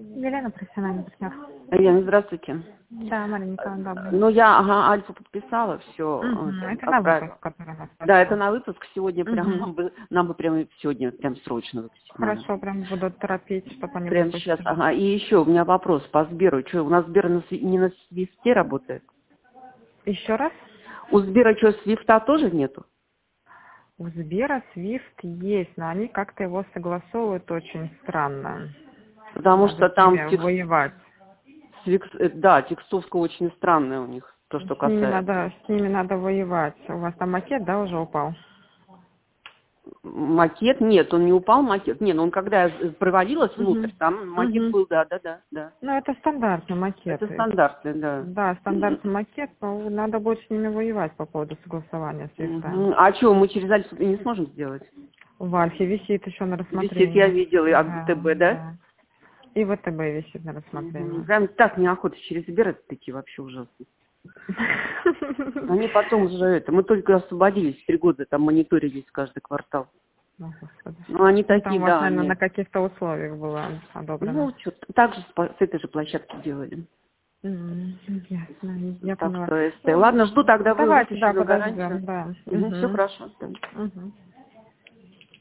Елена, профессиональный партнер. Елена, здравствуйте. Да, Мария Николаевна, добрый. Ну, я, Альфу подписала, все, Это на отправила. выпуск, который вас Да, это пошел. на выпуск сегодня, прям, нам бы прямо сегодня, прям срочно выпустить надо. Хорошо, прям буду торопить, чтобы они Прямо сейчас, выпустили. ага. И еще у меня вопрос по Сберу. Что, у нас Сбер не на Свифте работает? Еще раз. У Сбера что, Свифта тоже нету? У Сбера Свифт есть, но они как-то его согласовывают очень странно. Потому Надо что с там ними воевать. да, текстовка очень странная у них, то, что С ними касается. надо воевать. У вас там макет, да, уже упал? Макет, нет, он не упал, макет. Не, ну он когда провалилась внутрь, там макет был, да. Ну, это стандартный макет. Это стандартный, да. Да, стандартный макет, но надо будет с ними воевать по поводу согласования свифта. А что, мы через Альфу не сможем сделать? В Альфе висит еще на Висит, я рассмотрении. видела, и Да, АГТБ, да? да. И ВТБ висит на рассмотрении. Прям так неохота через Сбер это идти вообще ужасно. Они потом уже мы только освободились, 3 года там мониторились каждый квартал. О, Господи. Ну, они Ну, там такие, у вас, да, наверное, они... на каких-то условиях было одобрено. Ну, что так же с этой же площадки делали. Ясно, я Так поняла. что, Ну, ладно, жду тогда давайте, да, выпущенную подождем, гарантию. да. Все хорошо. Да. Мгм.